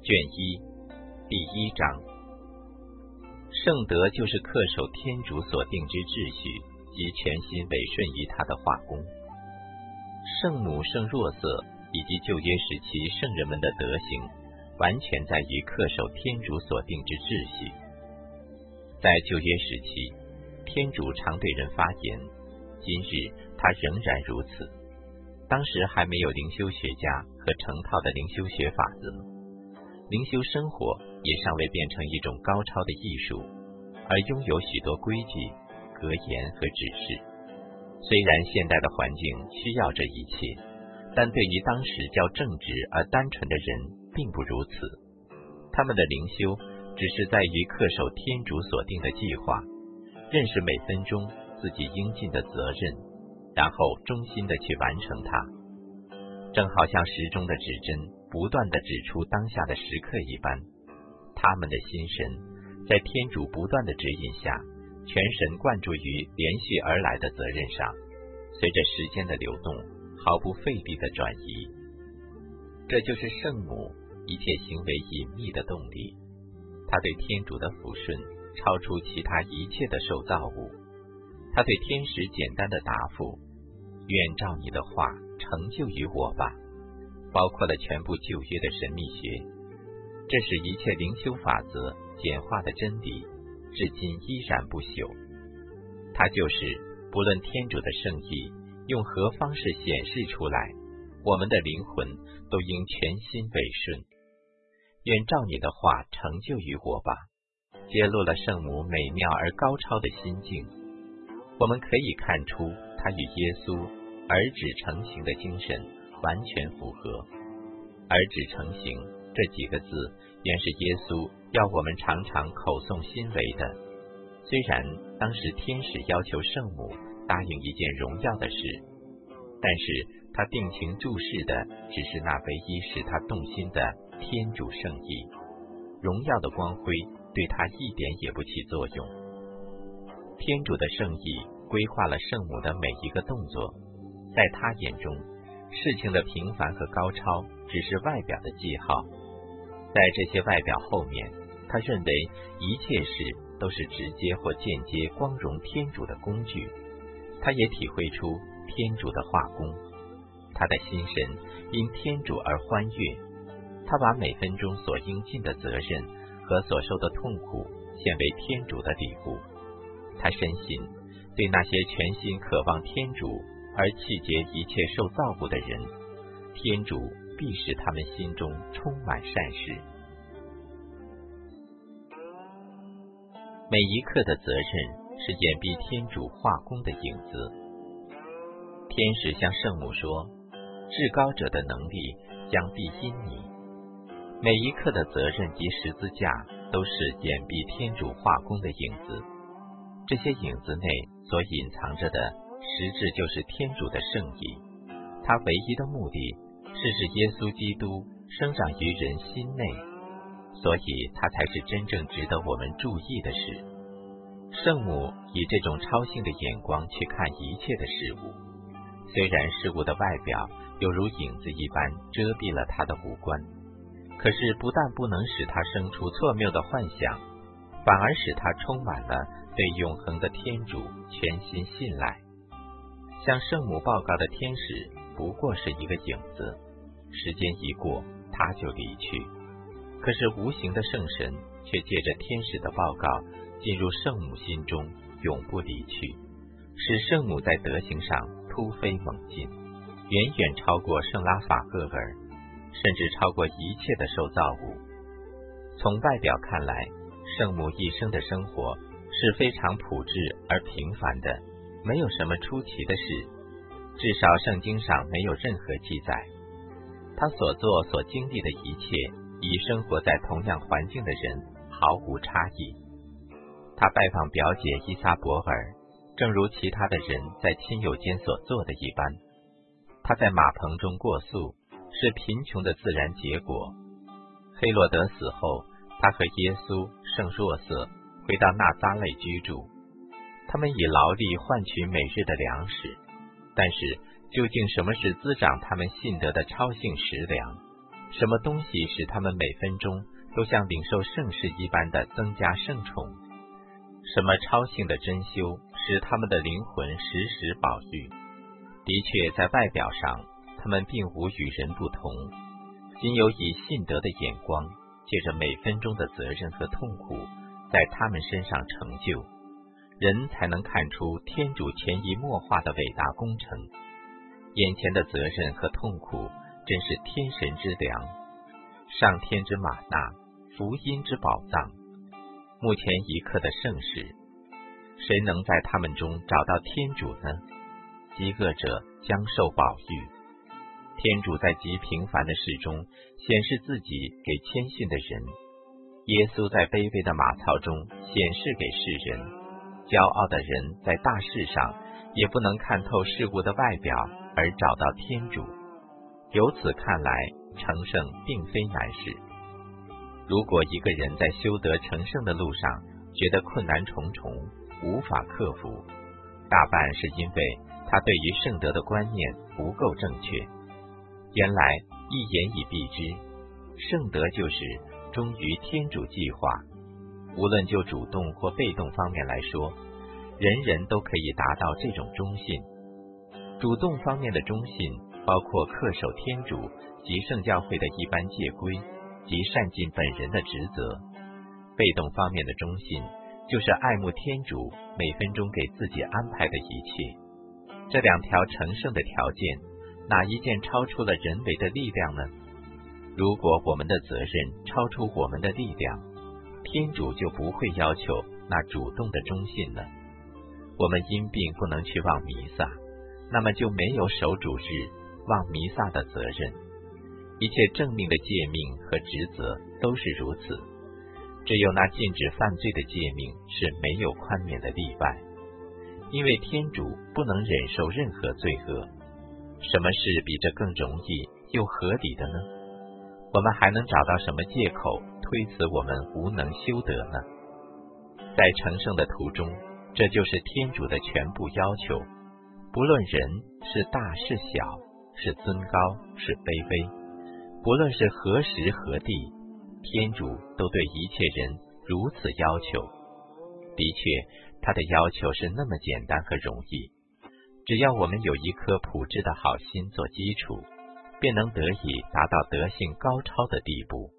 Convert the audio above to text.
卷1第1章。圣德就是恪守天主所定之秩序，及全心委顺于他的化工。圣母、圣若瑟以及旧约时期圣人们的德行，完全在于恪守天主所定之秩序。在旧约时期，天主常对人发言，今日他仍然如此。当时还没有灵修学家和成套的灵修学法则，灵修生活也尚未变成一种高超的艺术，而拥有许多规矩、格言和指示。虽然现代的环境需要这一切，但对于当时较正直而单纯的人并不如此。他们的灵修只是在于恪守天主所定的计划，认识每分钟自己应尽的责任，然后忠心地去完成它。正好像时钟的指针不断地指出当下的时刻一般，他们的心神在天主不断的指引下，全神贯注于连续而来的责任上，随着时间的流动，毫不费力的转移。这就是圣母一切行为隐秘的动力。他对天主的抚顺超出其他一切的受造物。他对天使简单的答复：愿照你的话成就于我吧，包括了全部旧约的神秘学。这使一切灵修法则简化的真理至今依然不朽。它就是不论天主的圣意用何方式显示出来，我们的灵魂都应全心委顺。愿照你的话成就于我吧，揭露了圣母美妙而高超的心境。我们可以看出他与耶稣儿子成形的精神完全符合。儿子成形这几个字原是耶稣要我们常常口诵心为的。虽然当时天使要求圣母答应一件荣耀的事，但是他定情注视的只是那唯一使他动心的天主圣意，荣耀的光辉对他一点也不起作用。天主的圣意规划了圣母的每一个动作，在他眼中，事情的平凡和高超只是外表的记号。在这些外表后面，他认为一切事都是直接或间接光荣天主的工具。他也体会出天主的化工，他的心神因天主而欢悦。他把每分钟所应尽的责任和所受的痛苦献为天主的礼物。他深信，对那些全心渴望天主而弃绝一切受造物的人，天主必使他们心中充满善事。每一刻的责任是掩蔽天主化工的影子。天使向圣母说，至高者的能力将必因你。每一刻的责任及十字架都是掩蔽天主化工的影子。这些影子内所隐藏着的实质就是天主的圣意，他唯一的目的是使耶稣基督生长于人心内，所以他才是真正值得我们注意的事。圣母以这种超性的眼光去看一切的事物，虽然事物的外表犹如影子一般遮蔽了他的五官，可是不但不能使他生出错谬的幻想，反而使他充满了对永恒的天主全心信赖。向圣母报告的天使不过是一个影子，时间一过他就离去。可是无形的圣神却借着天使的报告进入圣母心中，永不离去，使圣母在德行上突飞猛进，远远超过圣拉法厄尔，甚至超过一切的受造物。从外表看来，圣母一生的生活是非常朴质而平凡的，没有什么出奇的事，至少圣经上没有任何记载。他所做所经历的一切，与生活在同样环境的人毫无差异。他拜访表姐伊撒伯尔，正如其他的人在亲友间所做的一般。他在马棚中过宿，是贫穷的自然结果。黑落德死后，他和耶稣、圣若瑟回到纳匝肋居住，他们以劳力换取每日的粮食。但是究竟什么是滋长他们信德的超性食粮？ 什么东西使他们每分钟都像领受圣事一般的增加圣宠？什么超性的珍馐使他们的灵魂时时保育？的确，在外表上，他们并无与人不同，仅有以信德的眼光，借着每分钟的责任和痛苦，在他们身上成就，人才能看出天主潜移默化的伟大工程。眼前的责任和痛苦真是天神之粮，上天之玛纳，福音之宝藏，目前一刻的圣事。谁能在他们中找到天主呢？饥饿者将受饱育。天主在极平凡的事中显示自己给谦逊的人，耶稣在卑微的马槽中显示给世人。骄傲的人在大事上也不能看透事物的外表而找到天主。由此看来，成圣并非难事。如果一个人在修得成圣的路上觉得困难重重，无法克服，大半是因为他对于圣德的观念不够正确。原来一言以蔽之，圣德就是忠于天主计划。无论就主动或被动方面来说，人人都可以达到这种忠信。主动方面的忠信包括恪守天主及圣教会的一般戒规及善尽本人的职责。被动方面的忠信就是爱慕天主每分钟给自己安排的一切。这两条成圣的条件，哪一件超出了人为的力量呢？如果我们的责任超出我们的力量，天主就不会要求那主动的忠信了。我们因病不能去望弥撒，那么就没有守主日望弥撒的责任。一切正命的诫命和职责都是如此，只有那禁止犯罪的诫命是没有宽免的例外，因为天主不能忍受任何罪恶。什么事比这更容易又合理的呢？我们还能找到什么借口推辞我们无能修德呢？在成圣的途中，这就是天主的全部要求。不论人是大是小，是尊高是卑微，不论是何时何地，天主都对一切人如此要求。的确，他的要求是那么简单和容易，只要我们有一颗朴质的好心做基础，便能得以达到德性高超的地步。